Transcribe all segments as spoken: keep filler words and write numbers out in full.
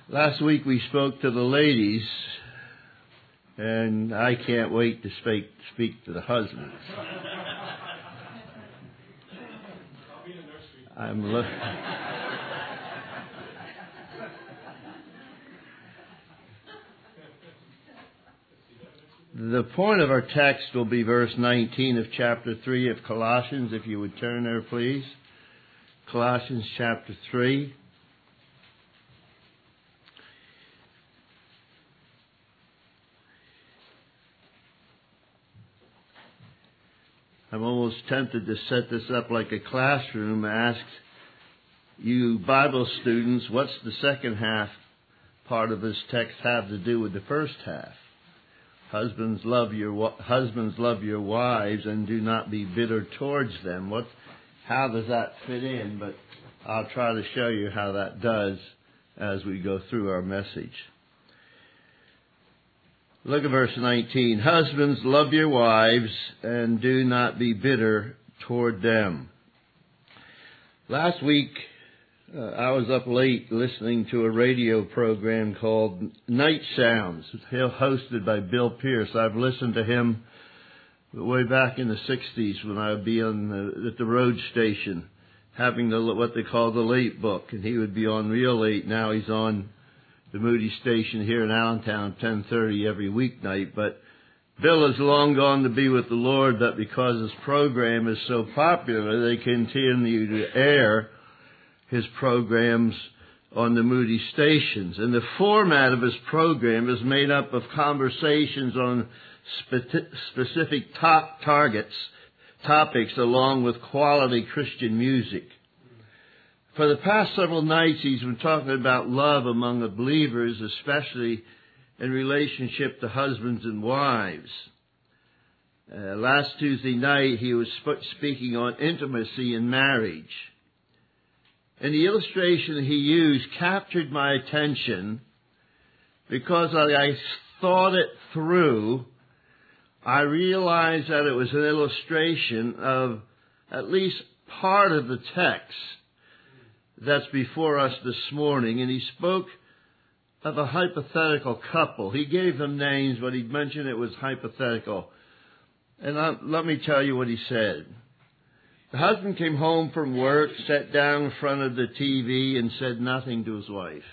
Last week we spoke to the ladies, and I can't wait to speak, speak to the husbands. I'm looking. The point of our text will be verse nineteen of chapter three of Colossians, if you would turn there, please. Colossians chapter three. I'm almost tempted to set this up like a classroom, ask you Bible students, what's the second half part of this text have to do with the first half? Husbands love your husbands love your wives and do not be bitter towards them. What, how does that fit in? But I'll try to show you how that does as we go through our message. Look at verse nineteen. Husbands, love your wives and do not be bitter toward them. Last week, uh, I was up late listening to a radio program called Night Sounds, hosted by Bill Pierce. I've listened to him way back in the sixties when I would be on the, at the road station having the, what they call the late book, and he would be on real late. Now he's on the Moody station here in Allentown, ten thirty every weeknight. But Bill is long gone to be with the Lord, but because his program is so popular, they continue to air his programs on the Moody stations. And the format of his program is made up of conversations on spe- specific top targets, topics, along with quality Christian music. For the past several nights, he's been talking about love among the believers, especially in relationship to husbands and wives. Uh, last Tuesday night, he was sp- speaking on intimacy in marriage. And the illustration he used captured my attention because as I thought it through, I realized that it was an illustration of at least part of the text that's before us this morning. And he spoke of a hypothetical couple. He gave them names, but he mentioned it was hypothetical. And I, let me tell you what he said. The husband came home from work, sat down in front of the T V, and said nothing to his wife.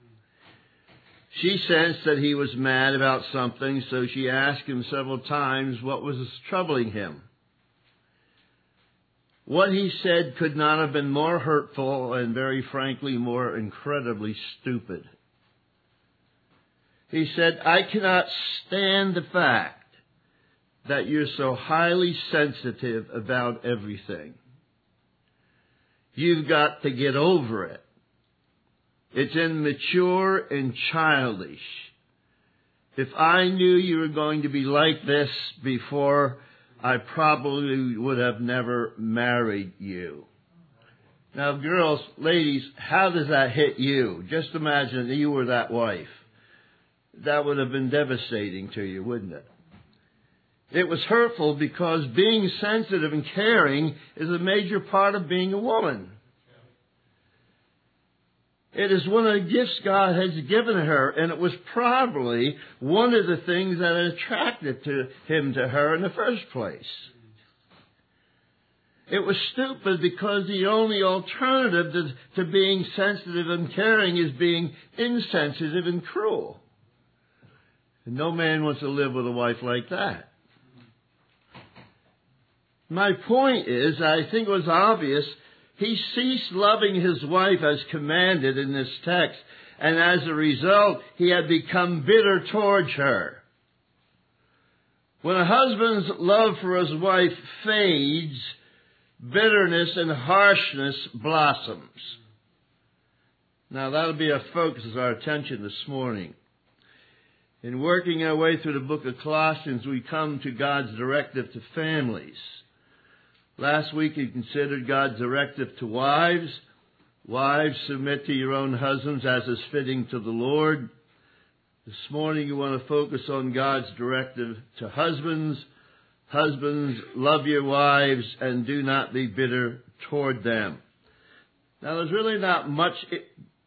She sensed that he was mad about something, so she asked him several times what was troubling him. What he said could not have been more hurtful and, very frankly, more incredibly stupid. He said, I cannot stand the fact that you're so highly sensitive about everything. You've got to get over it. It's immature and childish. If I knew you were going to be like this before, I probably would have never married you. Now, girls, ladies, how does that hit you? Just imagine that you were that wife. That would have been devastating to you, wouldn't it? It was hurtful because being sensitive and caring is a major part of being a woman. It is one of the gifts God has given her, and it was probably one of the things that attracted to him to her in the first place. It was stupid because the only alternative to, to being sensitive and caring is being insensitive and cruel. And no man wants to live with a wife like that. My point is, I think it was obvious, he ceased loving his wife as commanded in this text, and as a result, he had become bitter towards her. When a husband's love for his wife fades, bitterness and harshness blossoms. Now, that'll be our focus, our attention this morning. In working our way through the book of Colossians, we come to God's directive to families. Last week we considered God's directive to wives. Wives, submit to your own husbands as is fitting to the Lord. This morning you want to focus on God's directive to husbands. Husbands, love your wives and do not be bitter toward them. Now there's really not much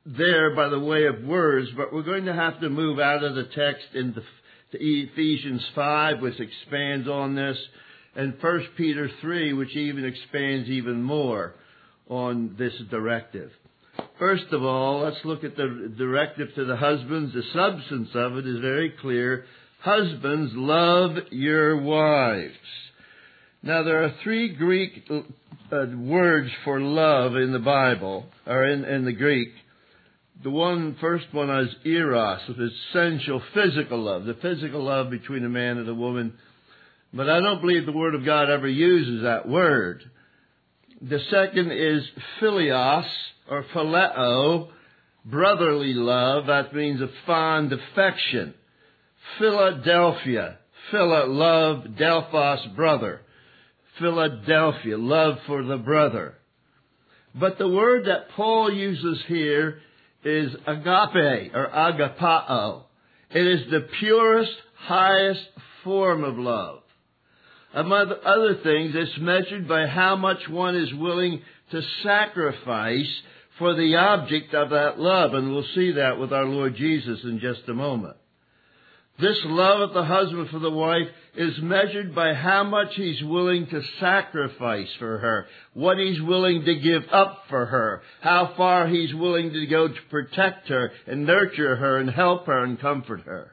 there by the way of words, but we're going to have to move out of the text into to Ephesians five, which expands on this, and First Peter three, which even expands even more on this directive. First of all, let's look at the directive to the husbands. The substance of it is very clear. Husbands, love your wives. Now, there are three Greek uh, words for love in the Bible, or in, in the Greek. The one, first one is eros, the essential physical love, the physical love between a man and a woman. But I don't believe the Word of God ever uses that word. The second is philios, or phileo, brotherly love. That means a fond affection. Philadelphia, phila, love, delphos, brother. Philadelphia, love for the brother. But the word that Paul uses here is agape, or agapao. It is the purest, highest form of love. Among other things, it's measured by how much one is willing to sacrifice for the object of that love. And we'll see that with our Lord Jesus in just a moment. This love of the husband for the wife is measured by how much he's willing to sacrifice for her, what he's willing to give up for her, how far he's willing to go to protect her and nurture her and help her and comfort her.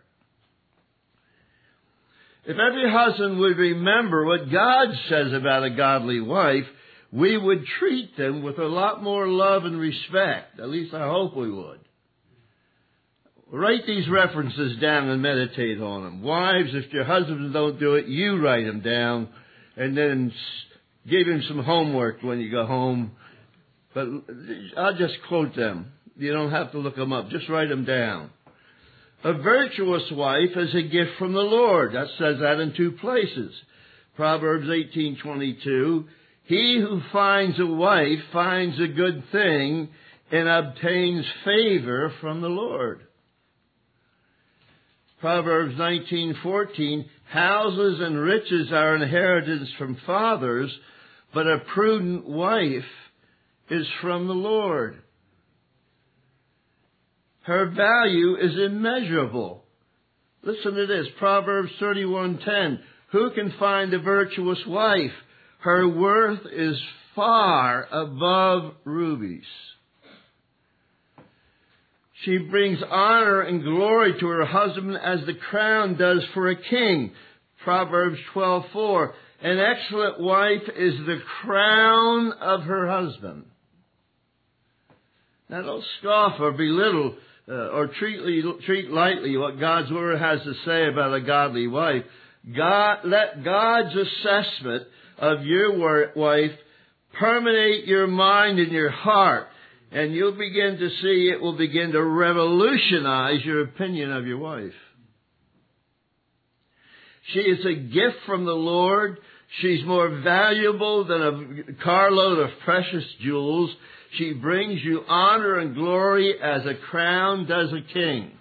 If every husband would remember what God says about a godly wife, we would treat them with a lot more love and respect. At least I hope we would. Write these references down and meditate on them. Wives, if your husbands don't do it, you write them down and then give him some homework when you go home. But I'll just quote them. You don't have to look them up. Just write them down. A virtuous wife is a gift from the Lord. That says that in two places. Proverbs eighteen twenty-two. He who finds a wife finds a good thing and obtains favor from the Lord. Proverbs nineteen fourteen. Houses and riches are inheritance from fathers, but a prudent wife is from the Lord. Her value is immeasurable. Listen to this, Proverbs thirty-one ten. Who can find a virtuous wife? Her worth is far above rubies. She brings honor and glory to her husband as the crown does for a king. Proverbs twelve four. An excellent wife is the crown of her husband. Now don't scoff or belittle uh, or treat, treat lightly what God's Word has to say about a godly wife. God, let God's assessment of your wife permeate your mind and your heart, and you'll begin to see it will begin to revolutionize your opinion of your wife. She is a gift from the Lord. She's more valuable than a carload of precious jewels. She brings you honor and glory as a crown does a king.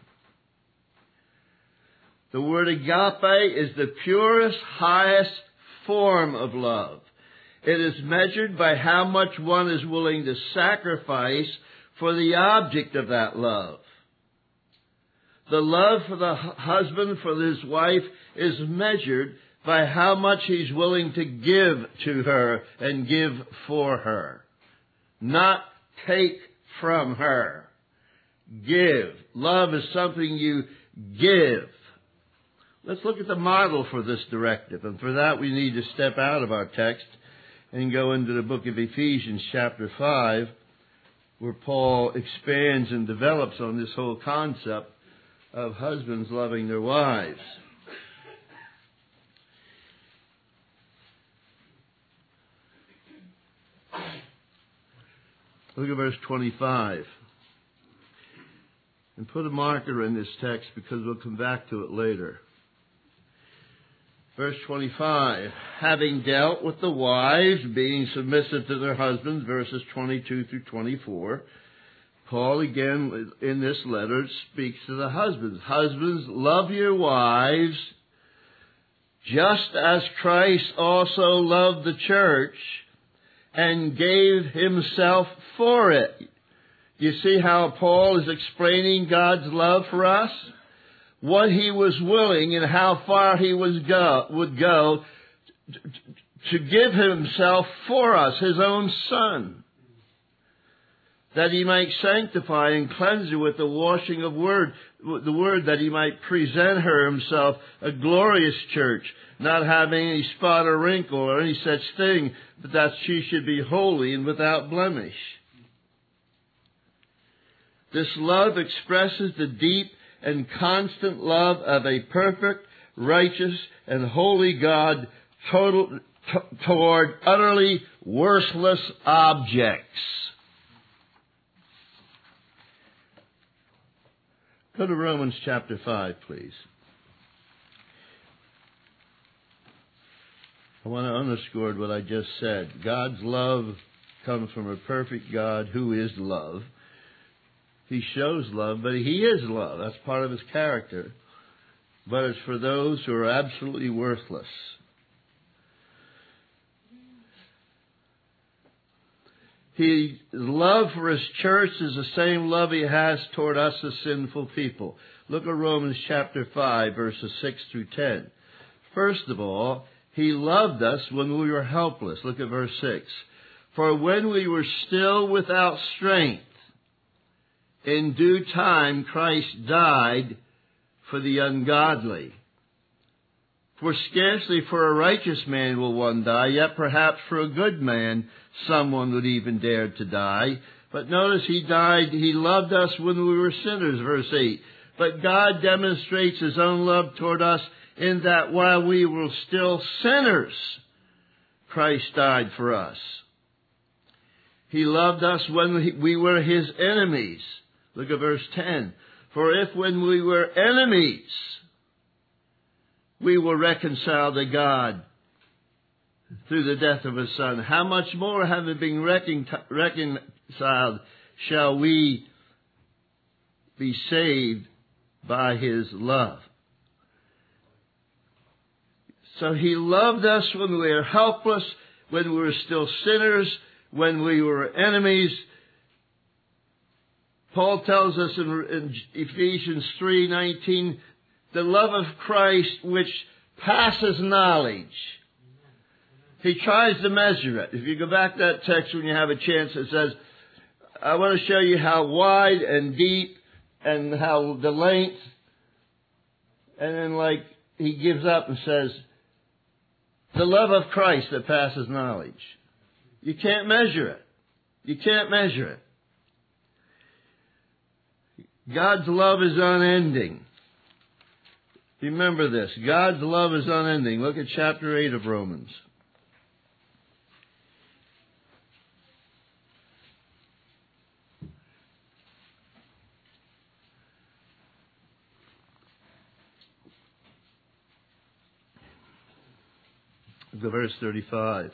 The word agape is the purest, highest form of love. It is measured by how much one is willing to sacrifice for the object of that love. The love for the husband for his wife is measured by how much he's willing to give to her and give for her. Not take from her. Give. Love is something you give. Let's look at the model for this directive. And for that we need to step out of our text and go into the book of Ephesians chapter five, where Paul expands and develops on this whole concept of husbands loving their wives. Look at verse twenty-five. And put a marker in this text because we'll come back to it later. Verse twenty-five, having dealt with the wives being submissive to their husbands, verses twenty-two through twenty-four, Paul again in this letter speaks to the husbands. Husbands, love your wives, just as Christ also loved the church and gave himself for it. You see how Paul is explaining God's love for us? What he was willing and how far he was go, would go to give himself for us, his own Son, that he might sanctify and cleanse her with the washing of word, the word, that he might present her himself a glorious church, not having any spot or wrinkle or any such thing, but that she should be holy and without blemish. This love expresses the deep and constant love of a perfect, righteous, and holy God total, t- toward utterly worthless objects. Go to Romans chapter five, please. I want to underscore what I just said. God's love comes from a perfect God who is love. He shows love, but He is love. That's part of His character. But it's for those who are absolutely worthless. His love for His church is the same love He has toward us as sinful people. Look at Romans chapter five, verses six through ten. First of all, He loved us when we were helpless. Look at verse six. For when we were still without strength, in due time Christ died for the ungodly. For scarcely for a righteous man will one die, yet perhaps for a good man someone would even dare to die. But notice He died, He loved us when we were sinners, verse eight. But God demonstrates His own love toward us in that while we were still sinners, Christ died for us. He loved us when we were His enemies. Look at verse ten. For if when we were enemies, we were reconciled to God through the death of His Son, how much more, having been reconciled, shall we be saved by His love? So He loved us when we were helpless, when we were still sinners, when we were enemies. Paul tells us in, in Ephesians three nineteen, the love of Christ which passes knowledge. He tries to measure it. If you go back to that text when you have a chance, it says, I want to show you how wide and deep and how the length. And then like he gives up and says, the love of Christ that passes knowledge. You can't measure it. You can't measure it. God's love is unending. Remember this. God's love is unending. Look at chapter eight of Romans. Look at verse thirty-five.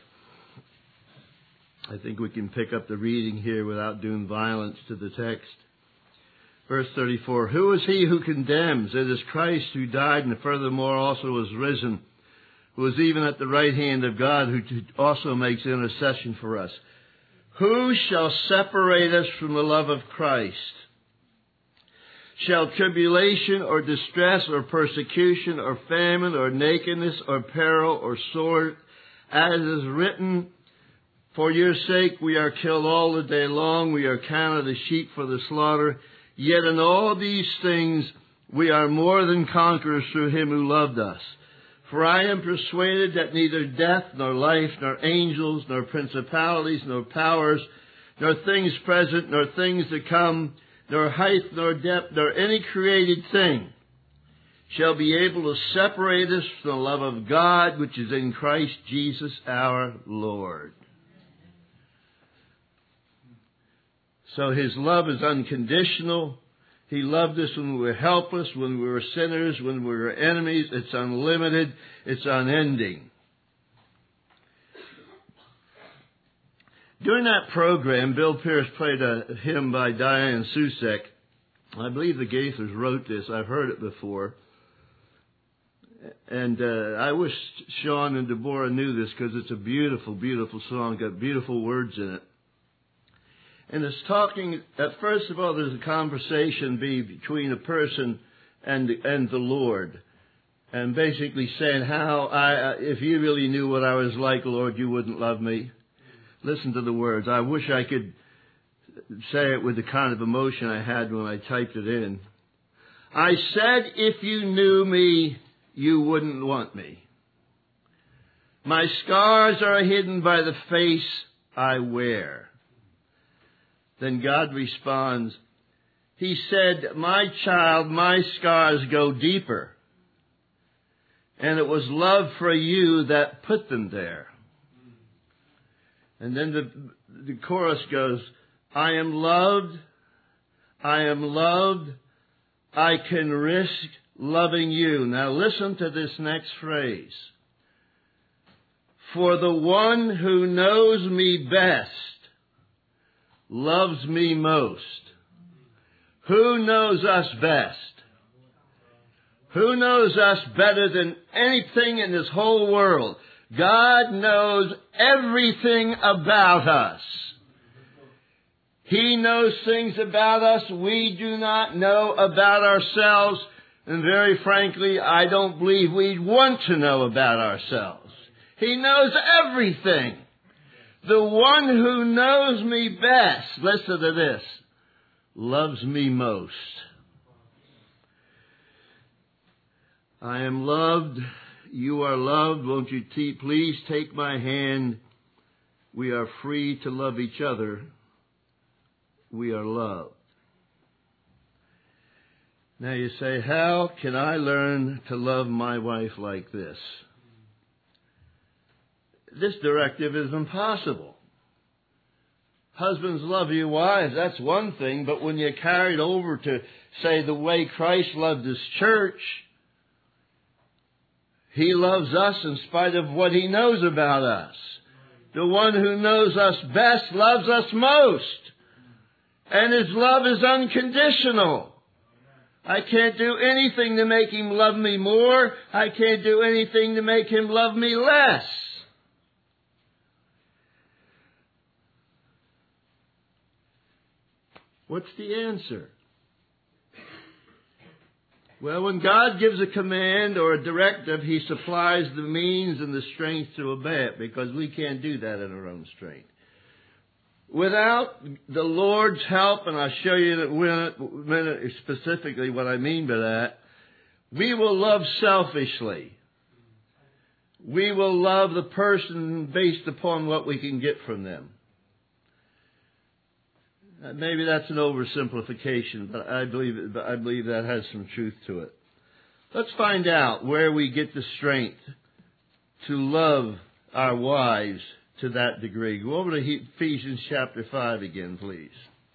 I think we can pick up the reading here without doing violence to the text. Verse thirty-four, who is he who condemns? It is Christ who died and furthermore also was risen, who is even at the right hand of God, who also makes intercession for us. Who shall separate us from the love of Christ? Shall tribulation or distress or persecution or famine or nakedness or peril or sword, as is written, for your sake we are killed all the day long, we are counted as sheep for the slaughter. Yet in all these things we are more than conquerors through Him who loved us. For I am persuaded that neither death, nor life, nor angels, nor principalities, nor powers, nor things present, nor things to come, nor height, nor depth, nor any created thing shall be able to separate us from the love of God which is in Christ Jesus our Lord. So His love is unconditional. He loved us when we were helpless, when we were sinners, when we were enemies. It's unlimited. It's unending. During that program, Bill Pierce played a hymn by Diane Susek. I believe the Gaithers wrote this. I've heard it before. And uh, I wish Sean and Deborah knew this because it's a beautiful, beautiful song. Got beautiful words in it. And it's talking, uh, first of all, there's a conversation be between a person and, and the Lord. And basically saying how, I, uh, if you really knew what I was like, Lord, you wouldn't love me. Listen to the words. I wish I could say it with the kind of emotion I had when I typed it in. I said, if you knew me, you wouldn't want me. My scars are hidden by the face I wear. Then God responds, He said, my child, my scars go deeper. And it was love for you that put them there. And then the, the chorus goes, I am loved, I am loved, I can risk loving you. Now listen to this next phrase. For the one who knows me best loves me most. Who knows us best? Who knows us better than anything in this whole world? God knows everything about us. He knows things about us we do not know about ourselves. And very frankly, I don't believe we'd want to know about ourselves. He knows everything. The one who knows me best, listen to this, loves me most. I am loved. You are loved. Won't you t- please take my hand? We are free to love each other. We are loved. Now you say, how can I learn to love my wife like this? This directive is impossible. Husbands, love your wives. That's one thing. But when you carry it over to, say, the way Christ loved His church, He loves us in spite of what He knows about us. The one who knows us best loves us most. And His love is unconditional. I can't do anything to make Him love me more. I can't do anything to make Him love me less. What's the answer? Well, when God gives a command or a directive, He supplies the means and the strength to obey it, because we can't do that in our own strength. Without the Lord's help, and I'll show you in a minute specifically what I mean by that, we will love selfishly. We will love the person based upon what we can get from them. Maybe that's an oversimplification, but I believe it, I believe that has some truth to it. Let's find out where we get the strength to love our wives to that degree. Go over to Ephesians chapter five again, please.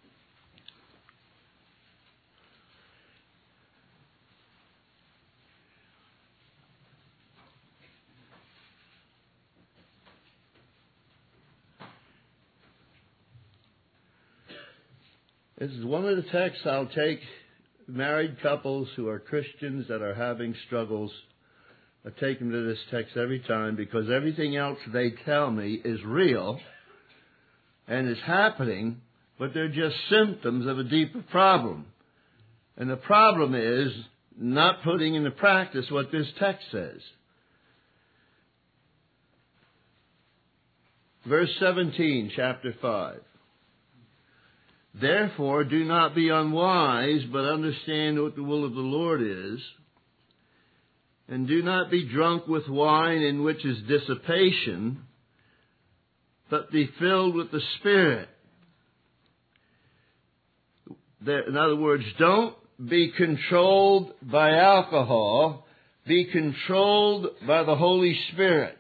This is one of the texts I'll take married couples who are Christians that are having struggles. I take them to this text every time, because everything else they tell me is real and is happening, but they're just symptoms of a deeper problem. And the problem is not putting into practice what this text says. Verse seventeen, chapter five. Therefore, do not be unwise, but understand what the will of the Lord is. And do not be drunk with wine, in which is dissipation, but be filled with the Spirit. In other words, don't be controlled by alcohol. Be controlled by the Holy Spirit.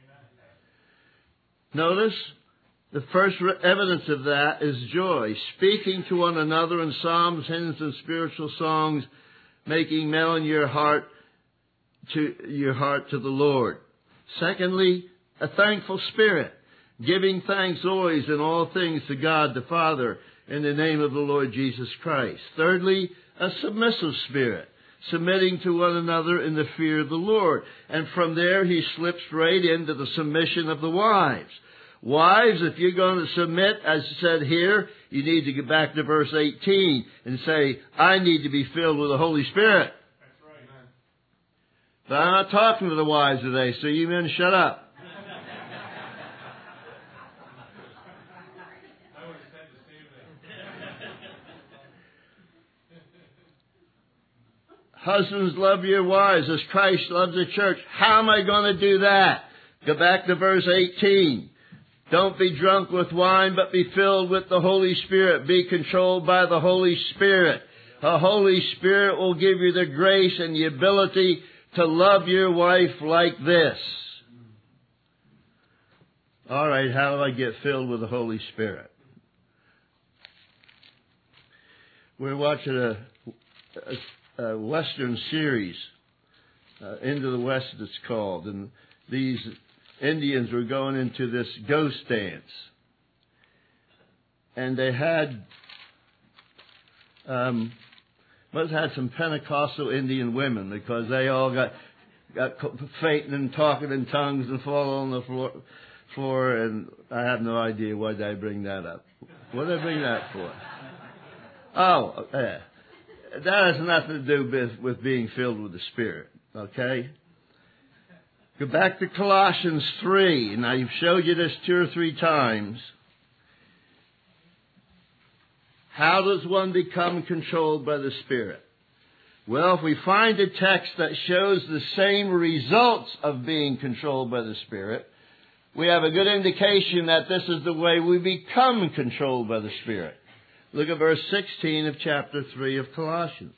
Notice, the first evidence of that is joy. Speaking to one another in psalms, hymns, and spiritual songs, making melon your heart to your heart to the Lord. Secondly, a thankful spirit, giving thanks always in all things to God the Father in the name of the Lord Jesus Christ. Thirdly, a submissive spirit, submitting to one another in the fear of the Lord. And from there he slips right into the submission of the wives. Wives, if you're going to submit, as said here, you need to get back to verse eighteen and say, I need to be filled with the Holy Spirit. That's right. But I'm not talking to the wives today, so you men shut up. I would have said the same thing. Husbands, love your wives as Christ loves the church. How am I going to do that? Go back to verse eighteen. Don't be drunk with wine, but be filled with the Holy Spirit. Be controlled by the Holy Spirit. The Holy Spirit will give you the grace and the ability to love your wife like this. All right, how do I get filled with the Holy Spirit? We're watching a, a, a Western series, uh, Into the West it's called, and these Indians were going into this ghost dance. And they had, um, must have had some Pentecostal Indian women because they all got, got fainting and talking in tongues and falling on the floor, floor. And I have no idea why they bring that up. What did they bring that for? Oh, yeah. That has nothing to do with, with being filled with the Spirit. Okay? Go back to Colossians three. Now, I've showed you this two or three times. How does one become controlled by the Spirit? Well, if we find a text that shows the same results of being controlled by the Spirit, we have a good indication that this is the way we become controlled by the Spirit. Look at verse sixteen of chapter three of Colossians.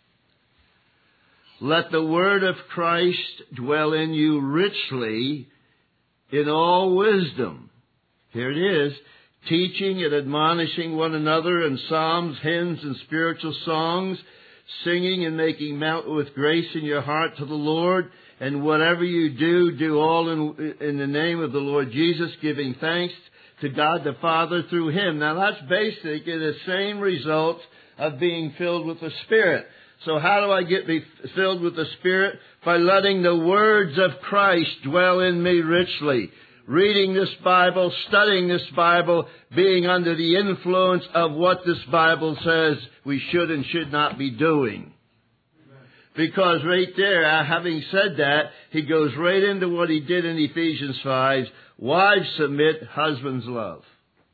Let the word of Christ dwell in you richly in all wisdom. Here it is. Teaching and admonishing one another in psalms, hymns, and spiritual songs, singing and making melody with grace in your heart to the Lord. And whatever you do, do all in, in the name of the Lord Jesus, giving thanks to God the Father through Him. Now that's basically the same result of being filled with the Spirit. So how do I get be filled with the Spirit? By letting the words of Christ dwell in me richly. Reading this Bible, studying this Bible, being under the influence of what this Bible says we should and should not be doing. Because right there, having said that, he goes right into what he did in Ephesians five. Wives submit, husbands love.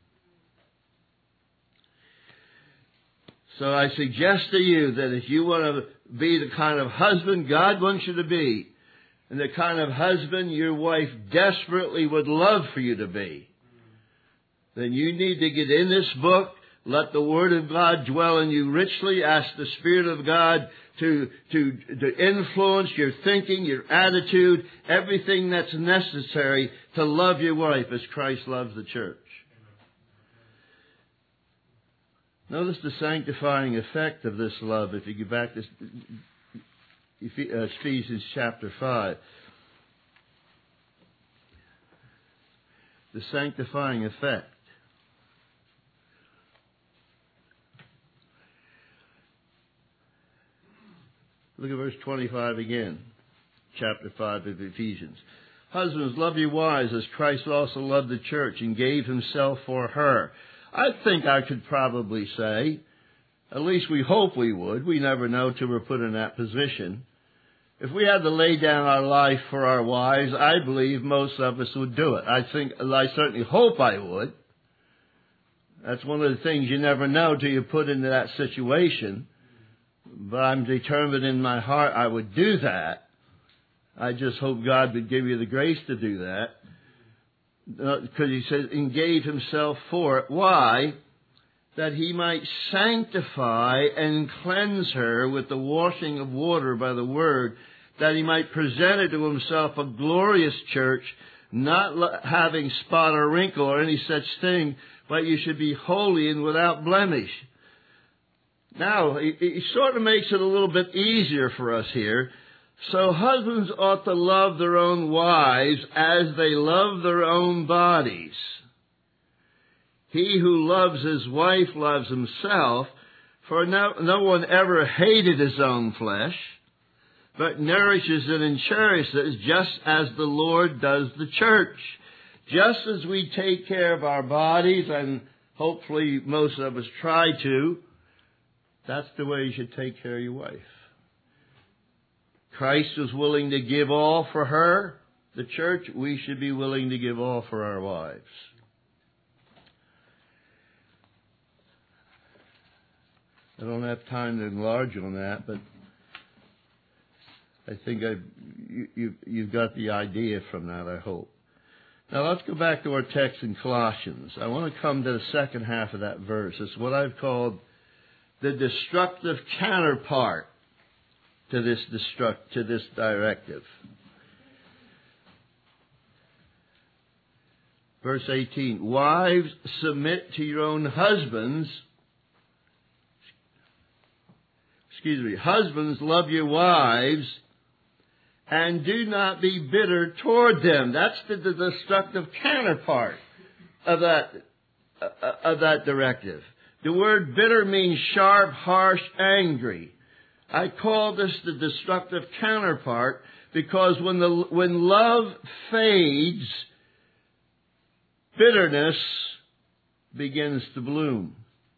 So I suggest to you that if you want to be the kind of husband God wants you to be, and the kind of husband your wife desperately would love for you to be, then you need to get in this book, let the Word of God dwell in you richly, ask the Spirit of God to, to, to influence your thinking, your attitude, everything that's necessary to love your wife as Christ loves the church. Notice the sanctifying effect of this love. If you go back to Ephesians chapter five. The sanctifying effect. Look at verse twenty-five again. Chapter five of Ephesians. Husbands, love your wives as Christ also loved the church and gave himself for her. I think I could probably say, at least we hope we would, we never know till we're put in that position. If we had to lay down our life for our wives, I believe most of us would do it. I think, I certainly hope I would. That's one of the things you never know till you're put into that situation. But I'm determined in my heart I would do that. I just hope God would give you the grace to do that. Because he says, and gave himself for it. Why? That he might sanctify and cleanse her with the washing of water by the word, that he might present it to himself a glorious church, not having spot or wrinkle or any such thing, but you should be holy and without blemish. Now, he, he sort of makes it a little bit easier for us here. So husbands ought to love their own wives as they love their own bodies. He who loves his wife loves himself, for no, no one ever hated his own flesh, but nourishes it and cherishes it just as the Lord does the church, Just as we take care of our bodies, and hopefully most of us try to, that's the way you should take care of your wife. Christ was willing to give all for her, the church. We should be willing to give all for our wives. I don't have time to enlarge on that, but I think I've, you, you, you've got the idea from that, I hope. Now let's go back to our text in Colossians. I want to come to the second half of that verse. It's what I've called the destructive counterpart to this destruct, to this directive. Verse eighteen, wives, submit to your own husbands. Excuse me, husbands, love your wives, and do not be bitter toward them. That's the, the destructive counterpart of that, uh, of that directive. The word bitter means sharp, harsh, angry. I call this the destructive counterpart because when the when love fades, bitterness begins to bloom.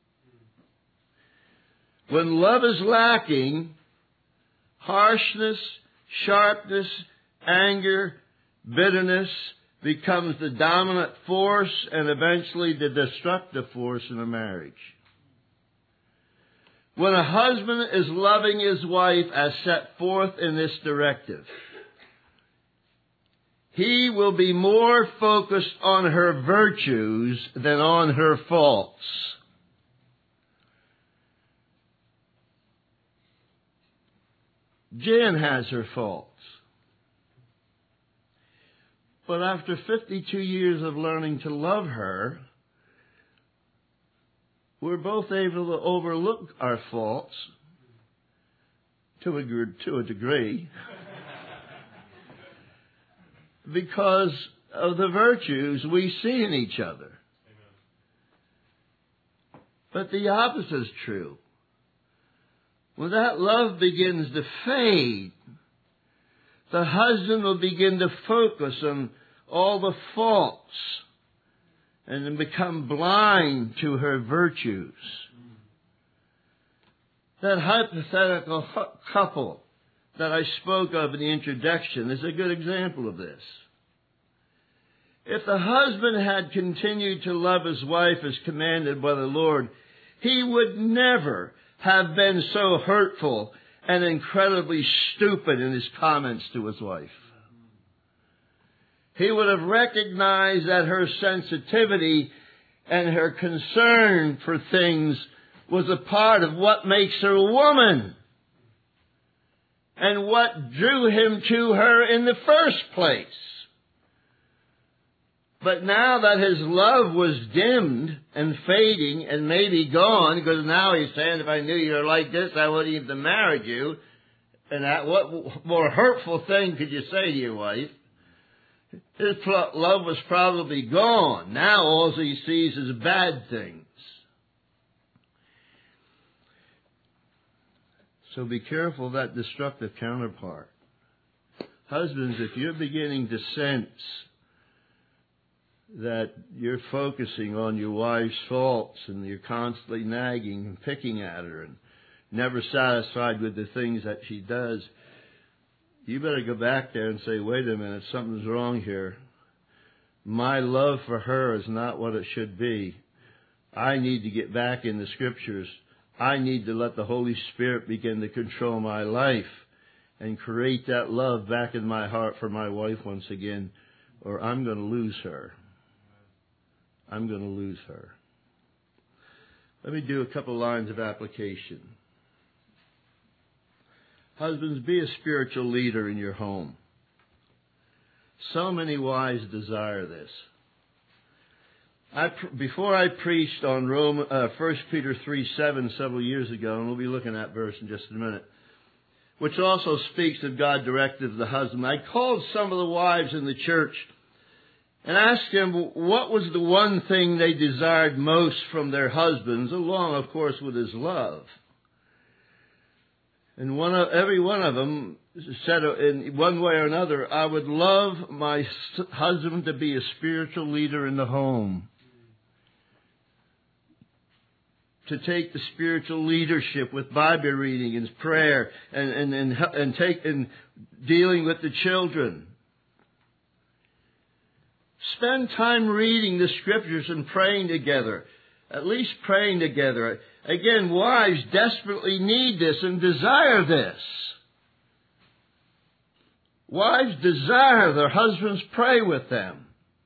When love is lacking, harshness, sharpness, anger, bitterness becomes the dominant force and eventually the destructive force in a marriage. When a husband is loving his wife as set forth in this directive, he will be more focused on her virtues than on her faults. Jan has her faults. But after fifty-two years of learning to love her, we're both able to overlook our faults to a, to a degree because of the virtues we see in each other. But the opposite is true. When that love begins to fade, the husband will begin to focus on all the faults and then become blind to her virtues. That hypothetical couple that I spoke of in the introduction is a good example of this. If the husband had continued to love his wife as commanded by the Lord, he would never have been so hurtful and incredibly stupid in his comments to his wife. He would have recognized that her sensitivity and her concern for things was a part of what makes her a woman and what drew him to her in the first place. But now that his love was dimmed and fading and maybe gone, because now he's saying, if I knew you were like this, I wouldn't even married you. And that, what more hurtful thing could you say to your wife? His love was probably gone. Now all he sees is bad things. So be careful of that destructive counterpart. Husbands, if you're beginning to sense that you're focusing on your wife's faults and you're constantly nagging and picking at her and never satisfied with the things that she does, you better go back there and say, wait a minute, something's wrong here. My love for her is not what it should be. I need to get back in the Scriptures. I need to let the Holy Spirit begin to control my life and create that love back in my heart for my wife once again, or I'm going to lose her. I'm going to lose her. Let me do a couple lines of application. Husbands, be a spiritual leader in your home. So many wives desire this. I, before I preached on Rome, uh, First Peter three seven several years ago, and we'll be looking at that verse in just a minute, which also speaks of God's directive to the husband, I called some of the wives in the church and asked them what was the one thing they desired most from their husbands, along, of course, with his love. And one of, every one of them said in one way or another, I would love my husband to be a spiritual leader in the home. To take the spiritual leadership with Bible reading and prayer and, and, and, and take and dealing with the children. Spend time reading the scriptures and praying together. At least praying together. Again, wives desperately need this and desire this. Wives desire their husbands pray with them.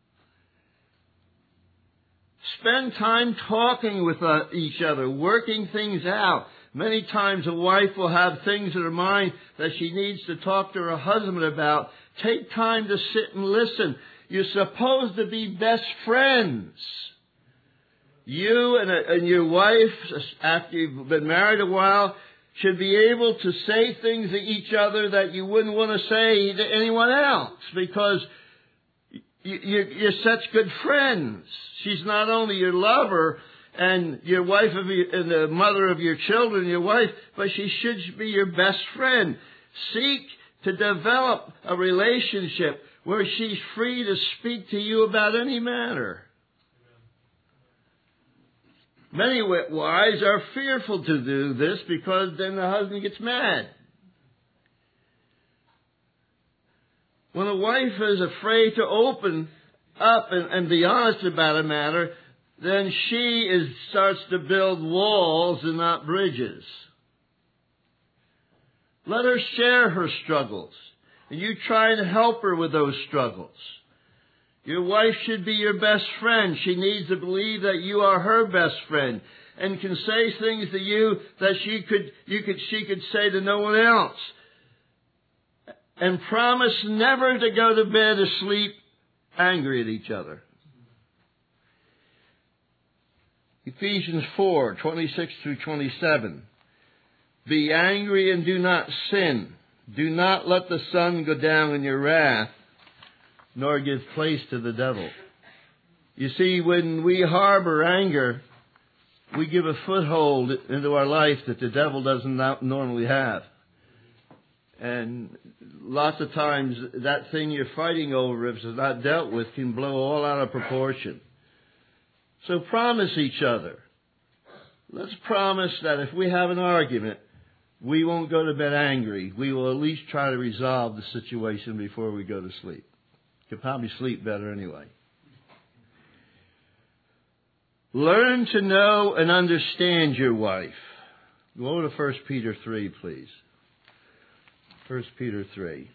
Spend time talking with uh, each other, working things out. Many times a wife will have things in her mind that she needs to talk to her husband about. Take time to sit and listen. You're supposed to be best friends. You and, a, and your wife, after you've been married a while, should be able to say things to each other that you wouldn't want to say to anyone else, because you're such good friends. She's not only your lover and your wife of your, and the mother of your children, your wife, but she should be your best friend. Seek to develop a relationship where she's free to speak to you about any matter. Many wives are fearful to do this because then the husband gets mad. When a wife is afraid to open up and, and be honest about a matter, then she is, starts to build walls and not bridges. Let her share her struggles, and you try to help her with those struggles. Your wife should be your best friend. She needs to believe that you are her best friend and can say things to you that she could, you could, she could say to no one else. And promise never to go to bed asleep angry at each other. Ephesians four, twenty-six through twenty-seven. Be angry and do not sin. Do not let the sun go down in your wrath, nor give place to the devil. You see, when we harbor anger, we give a foothold into our life that the devil doesn't normally have. And lots of times that thing you're fighting over, if it's not dealt with, can blow all out of proportion. So promise each other. Let's promise that if we have an argument, we won't go to bed angry. We will at least try to resolve the situation before we go to sleep. You can probably sleep better anyway. Learn to know and understand your wife. Go to First Peter three, please. First Peter three.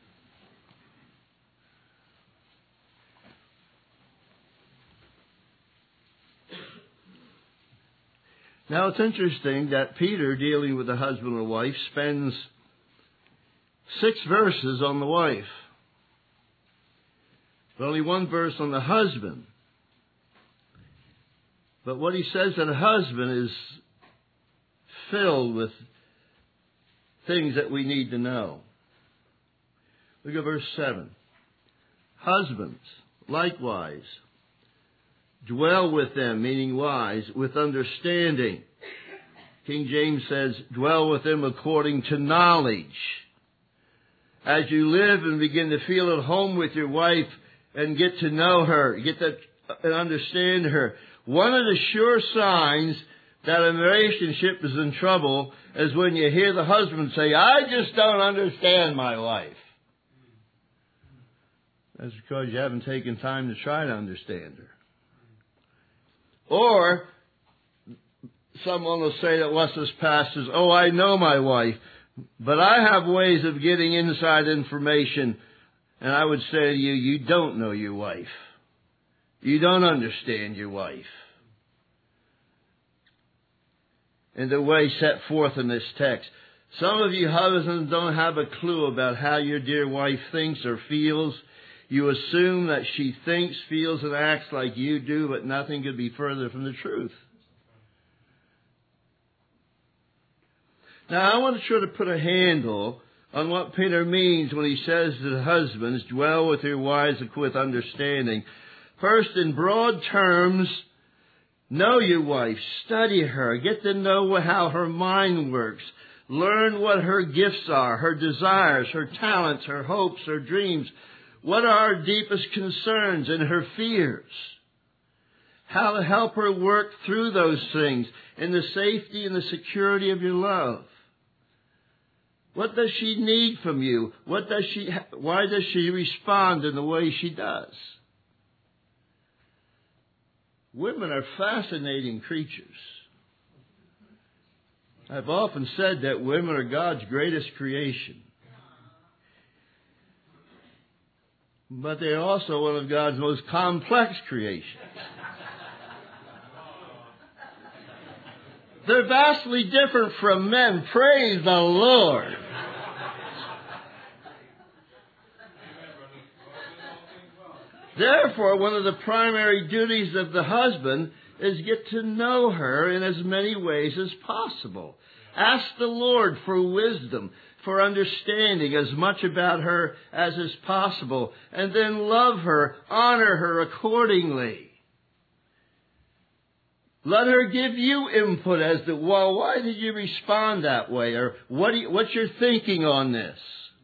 Now it's interesting that Peter, dealing with the husband and wife, spends six verses on the wife, but only one verse on the husband. But what he says to the husband is filled with things that we need to know. Look at verse seven. Husbands, likewise, dwell with them, meaning wise, with understanding. King James says, dwell with them according to knowledge. As you live and begin to feel at home with your wife and get to know her, get to and understand her, one of the sure signs that a relationship is in trouble is when you hear the husband say, I just don't understand my wife. That's because you haven't taken time to try to understand her. Or someone will say that what's this pastors, oh, I know my wife, but I have ways of getting inside information. And I would say to you, you don't know your wife. You don't understand your wife. In the way set forth in this text. Some of you husbands don't have a clue about how your dear wife thinks or feels. You assume that she thinks, feels, and acts like you do, but nothing could be further from the truth. Now, I want to try to put a handle on what Peter means when he says to the husbands, dwell with your wives with understanding. First, in broad terms, know your wife, study her, get to know how her mind works, Learn what her gifts are, her desires, her talents, her hopes, her dreams. What are her deepest concerns and her fears? How to help her work through those things in the safety and the security of your love. What does she need from you? What does she, why does she respond in the way she does? Women are fascinating creatures. I've often said that women are God's greatest creation. But they're also one of God's most complex creations. They're vastly different from men. Praise the Lord. Therefore, one of the primary duties of the husband is get to know her in as many ways as possible. Ask the Lord for wisdom, for understanding as much about her as is possible, and then love her, honor her accordingly. Let her give you input as to, well, why did you respond that way? Or what do you, what's your thinking on this?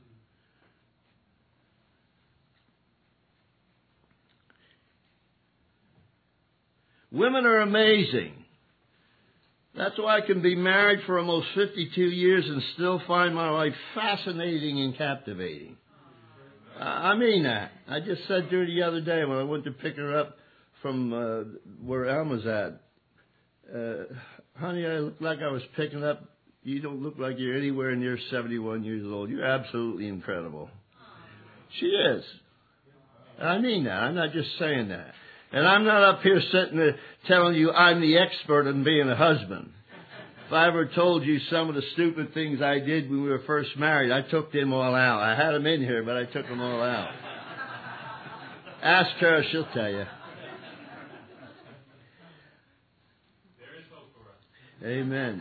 Women are amazing. That's why I can be married for almost fifty-two years and still find my wife fascinating and captivating. I mean that. I just said to her the other day when I went to pick her up from uh, where Elma's at. Uh, honey, I look like I was picking up. You don't look like you're anywhere near seventy-one years old. You're absolutely incredible. She is. I mean that. I'm not just saying that. And I'm not up here sitting there telling you I'm the expert in being a husband. If I ever told you some of the stupid things I did when we were first married, I took them all out. I had them in here, but I took them all out. Ask her, she'll tell you. Amen.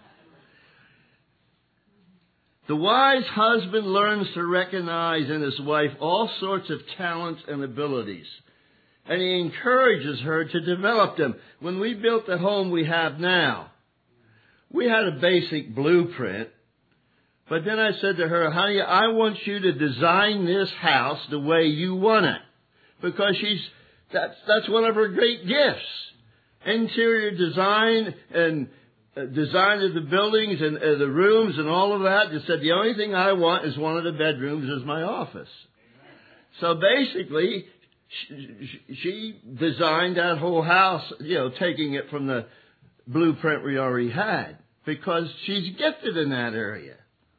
The wise husband learns to recognize in his wife all sorts of talents and abilities, and he encourages her to develop them. When we built the home we have now, we had a basic blueprint, but then I said to her, honey, I want you to design this house the way you want it, because she's that's that's one of her great gifts. Interior design and uh, design of the buildings and uh, the rooms and all of that. Just said the only thing I want is one of the bedrooms as my office. So basically, she, she designed that whole house, you know, taking it from the blueprint we already had, because she's gifted in that area.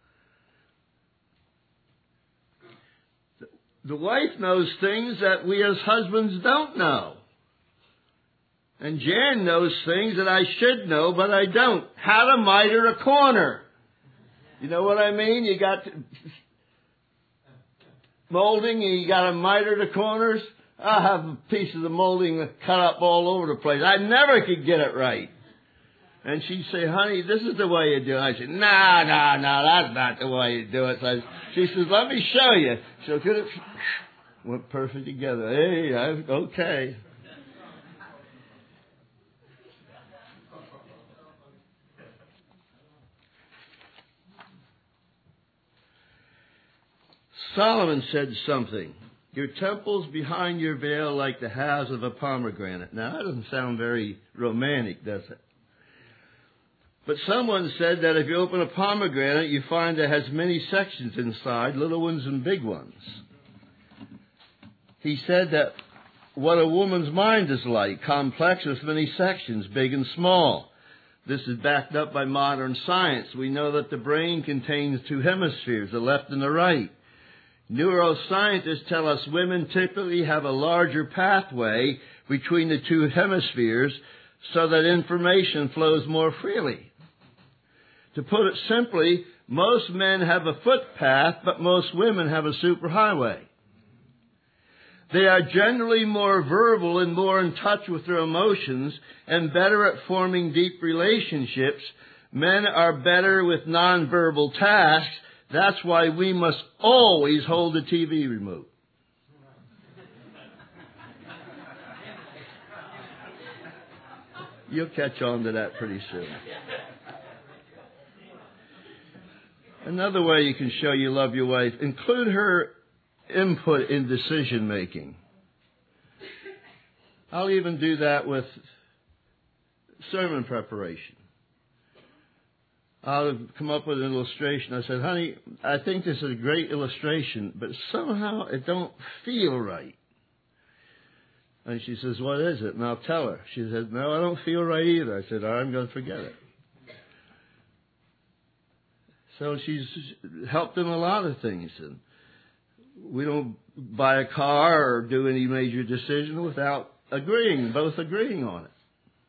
The wife knows things that we as husbands don't know. And Jan knows things that I should know, but I don't. How to miter a corner. You know what I mean? You got molding and you got to miter the corners. I have a piece of the molding cut up all over the place. I never could get it right. And she'd say, honey, this is the way you do it. I said, no, no, no, that's not the way you do it. So she says, let me show you. So could it went perfect together. Hey, I, okay. Solomon said something. Your temples behind your veil like the halves of a pomegranate. Now, that doesn't sound very romantic, does it? But someone said that if you open a pomegranate, you find it has many sections inside, little ones and big ones. He said that what a woman's mind is like, complex with many sections, big and small. This is backed up by modern science. We know that the brain contains two hemispheres, the left and the right. Neuroscientists tell us women typically have a larger pathway between the two hemispheres so that information flows more freely. To put it simply, most men have a footpath, but most women have a superhighway. They are generally more verbal and more in touch with their emotions and better at forming deep relationships. Men are better with nonverbal tasks. That's why we must always hold the T V remote. You'll catch on to that pretty soon. Another way you can show you love your wife, include her input in decision making. I'll even do that with sermon preparation. I'll come up with an illustration. I said, honey, I think this is a great illustration, but somehow it don't feel right. And she says, what is it? And I'll tell her. She says, no, I don't feel right either. I said, I'm going to forget it. So she's helped in a lot of things. And we don't buy a car or do any major decision without agreeing, both agreeing on it.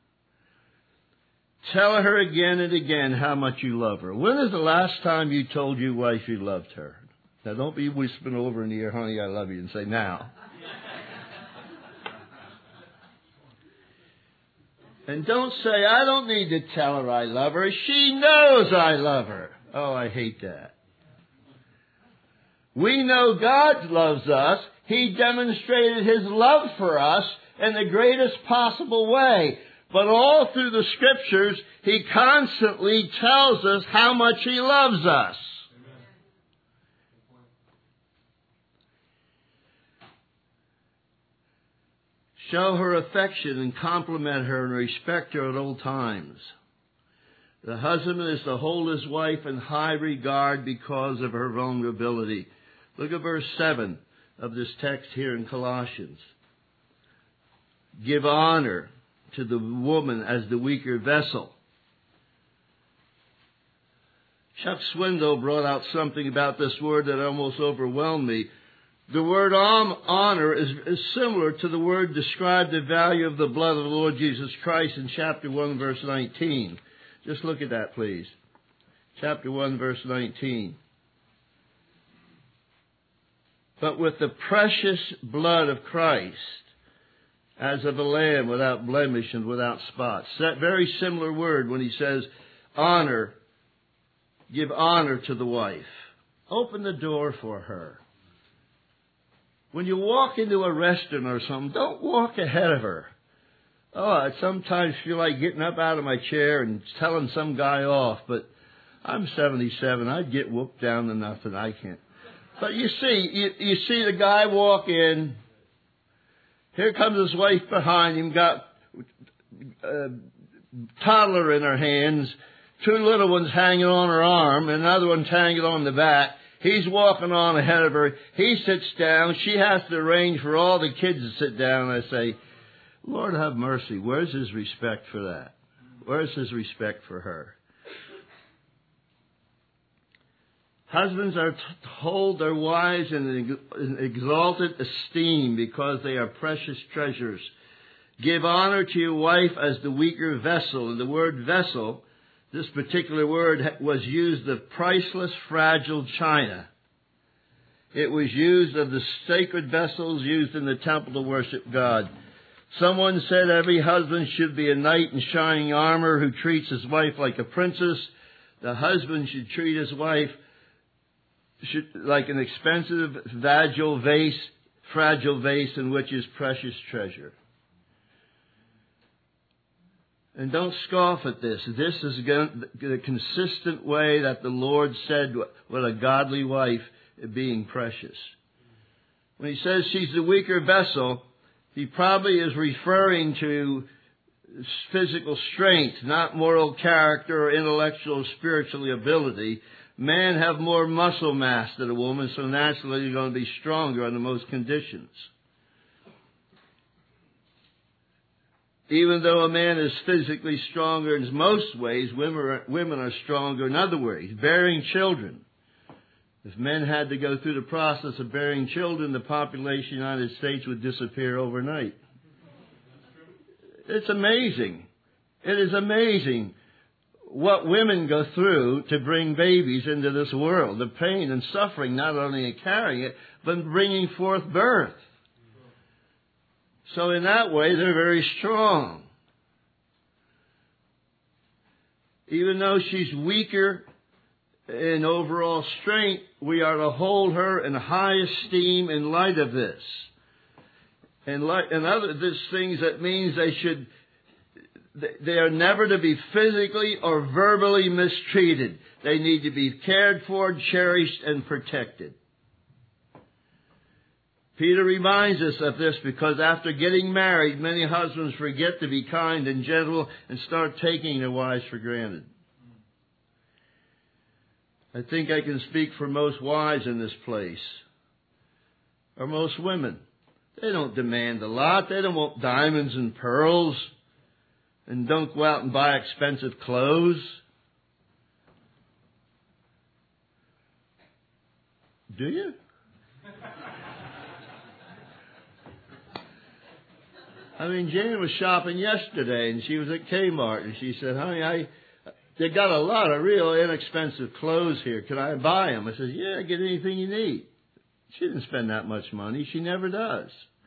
Tell her again and again how much you love her. When is the last time you told your wife you loved her? Now, don't be whispering over in the ear, honey, I love you, and say, now. And don't say, I don't need to tell her I love her. She knows I love her. Oh, I hate that. We know God loves us. He demonstrated His love for us in the greatest possible way. But all through the Scriptures, He constantly tells us how much He loves us. Show her affection and compliment her and respect her at all times. The husband is to hold his wife in high regard because of her vulnerability. Look at verse seven of this text here in Colossians. Give honor to the woman as the weaker vessel. Chuck Swindoll brought out something about this word that almost overwhelmed me. The word honor is, is similar to the word described the value of the blood of the Lord Jesus Christ in chapter one, verse nineteen. Just look at that, please. Chapter one, verse nineteen. But with the precious blood of Christ, as of a lamb without blemish and without spot. That very similar word when he says, honor, give honor to the wife. Open the door for her. When you walk into a restaurant or something, don't walk ahead of her. Oh, I sometimes feel like getting up out of my chair and telling some guy off, but I'm seventy-seven. I'd get whooped down to nothing. I can't. But you see, you, you see the guy walk in. Here comes his wife behind him, got a toddler in her hands, two little ones hanging on her arm, and another one's hanging on the back. He's walking on ahead of her. He sits down. She has to arrange for all the kids to sit down. I say, Lord have mercy. Where's His respect for that? Where's His respect for her? Husbands are to hold their wives in an exalted esteem because they are precious treasures. Give honor to your wife as the weaker vessel. And the word vessel, this particular word was used of priceless, fragile china. It was used of the sacred vessels used in the temple to worship God. Someone said every husband should be a knight in shining armor who treats his wife like a princess. The husband should treat his wife should, like an expensive, fragile vase, fragile vase in which is precious treasure. And don't scoff at this. This is the consistent way that the Lord said what a godly wife being precious. When He says she's the weaker vessel, He probably is referring to physical strength, not moral character or intellectual or spiritual ability. Men have more muscle mass than a woman, so naturally you're going to be stronger under most conditions. Even though a man is physically stronger in most ways, women are, women are stronger in other ways. Bearing children. If men had to go through the process of bearing children, the population of the United States would disappear overnight. It's amazing. It is amazing what women go through to bring babies into this world. The pain and suffering, not only in carrying it, but in bringing forth birth. So in that way, they're very strong. Even though she's weaker in overall strength, we are to hold her in high esteem in light of this. And, light, and other this things that means they should they are never to be physically or verbally mistreated. They need to be cared for, cherished, and protected. Peter reminds us of this because after getting married, many husbands forget to be kind and gentle and start taking their wives for granted. I think I can speak for most wives in this place, or most women. They don't demand a lot. They don't want diamonds and pearls, and don't go out and buy expensive clothes. Do you? I mean, Jane was shopping yesterday, and she was at Kmart, and she said, honey, I they got a lot of real inexpensive clothes here. Can I buy them? I said, yeah, get anything you need. She didn't spend that much money. She never does.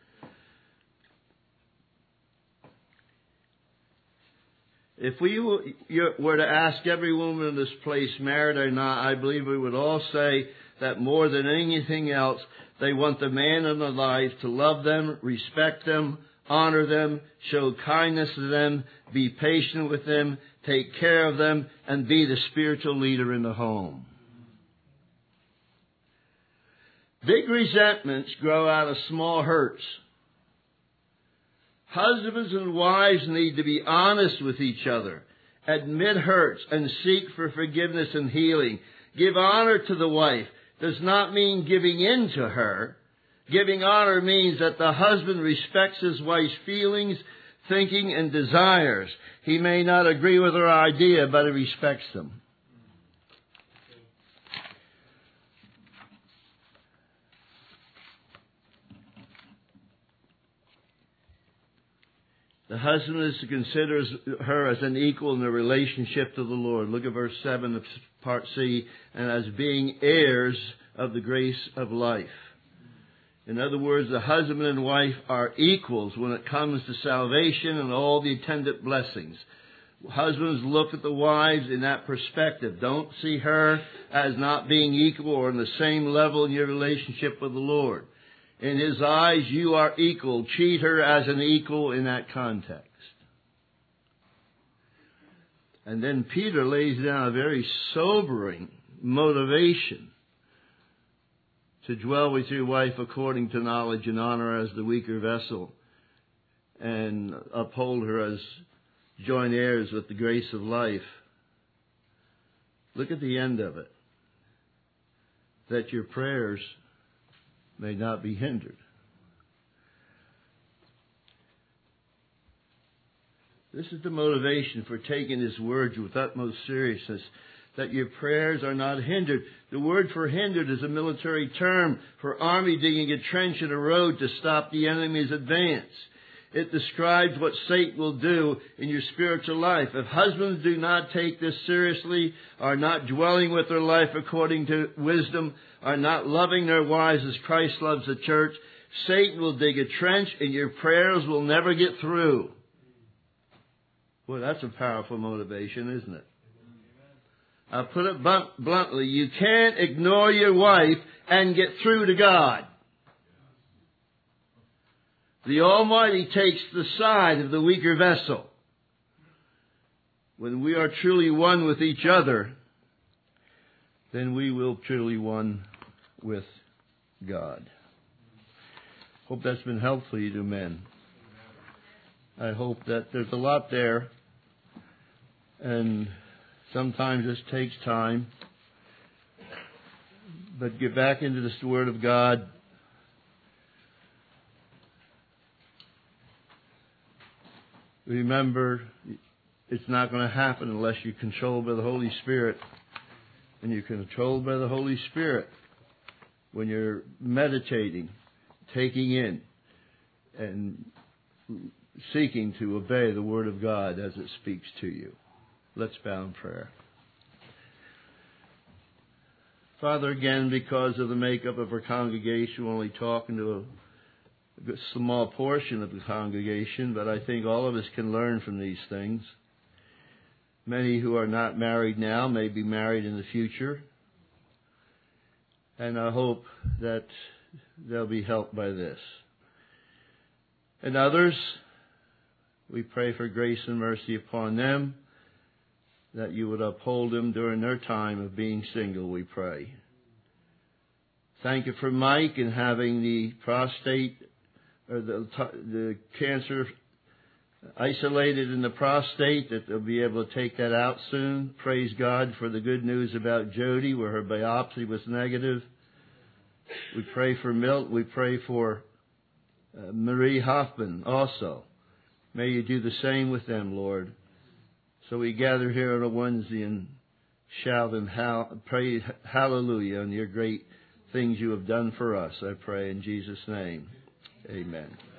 If we were to ask every woman in this place, married or not, I believe we would all say that more than anything else, they want the man in their life to love them, respect them, honor them, show kindness to them, be patient with them, take care of them, and be the spiritual leader in the home. Big resentments grow out of small hurts. Husbands and wives need to be honest with each other, admit hurts, and seek for forgiveness and healing. Give honor to the wife does not mean giving in to her. Giving honor means that the husband respects his wife's feelings, thinking, and desires. He may not agree with her idea, but he respects them. The husband is to consider her as an equal in the relationship to the Lord. Look at verse seven of part C. And as being heirs of the grace of life. In other words, the husband and wife are equals when it comes to salvation and all the attendant blessings. Husbands, look at the wives in that perspective. Don't see her as not being equal or on the same level in your relationship with the Lord. In His eyes, you are equal. Treat her as an equal in that context. And then Peter lays down a very sobering motivation to dwell with your wife according to knowledge and honor as the weaker vessel, and uphold her as joint heirs with the grace of life. Look at the end of it. That your prayers may not be hindered. This is the motivation for taking His words with utmost seriousness, that your prayers are not hindered. The word for hindered is a military term for army digging a trench in a road to stop the enemy's advance. It describes what Satan will do in your spiritual life. If husbands do not take this seriously, are not dwelling with their life according to wisdom, are not loving their wives as Christ loves the church, Satan will dig a trench and your prayers will never get through. Well, that's a powerful motivation, isn't it? I'll put it bluntly, you can't ignore your wife and get through to God. The Almighty takes the side of the weaker vessel. When we are truly one with each other, then we will truly one with God. Hope that's been helpful to you men. I hope that there's a lot there, and sometimes this takes time. But get back into this Word of God. Remember, it's not going to happen unless you're controlled by the Holy Spirit. And you're controlled by the Holy Spirit when you're meditating, taking in, and seeking to obey the Word of God as it speaks to you. Let's bow in prayer. Father, again, because of the makeup of our congregation, we're only talking to a, a small portion of the congregation, but I think all of us can learn from these things. Many who are not married now may be married in the future, and I hope that they'll be helped by this. And others We pray for grace and mercy upon them, that you would uphold them during their time of being single, we pray. Thank you for Mike and having the prostate, or the, the cancer isolated in the prostate, that they'll be able to take that out soon. Praise God for the good news about Jody, where her biopsy was negative. We pray for Milt. We pray for uh, Marie Hoffman also. May you do the same with them, Lord. So we gather here on a Wednesday and shout and hall- praise hallelujah on your great things you have done for us. I pray in Jesus' name. Amen.